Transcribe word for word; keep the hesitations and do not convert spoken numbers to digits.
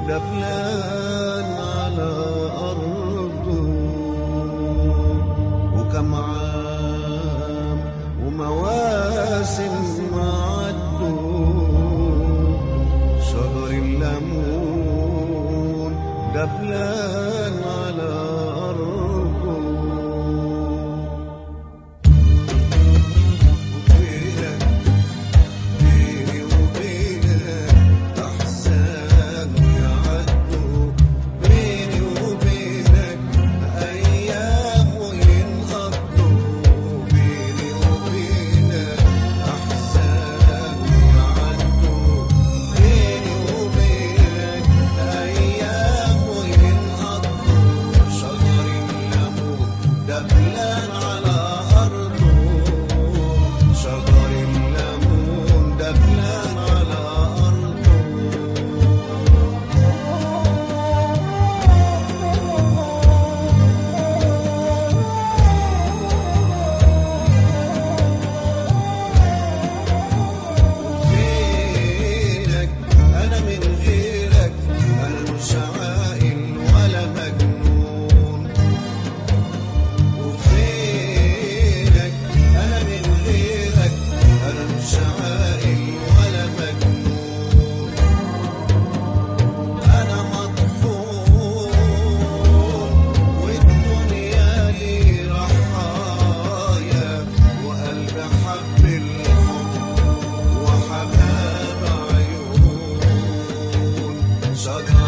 دبلان على أرضه، وكم عام ومواسم ما عدوا، شجر الليمون دبلان على أرضه. وفينك بيني وبينك أحزان ويعدوا، بيني وبينك أيام وينقضوا، بيني وبينك أحزان ويعدوا، بيني وبينك أيام وينقضوا، شجر الليمون دبلان على أرضه، شجر الليمون دبلان على أرضه. فينك أنا من غيرك، أنا مش عاقل ولا مجنون. وفينك أنا من غيرك، أنا مش عاقل ولا مجنون. أنا مطحون والدنيا لي رحايا، وقلبي حب الحب وحباب عيون، شجر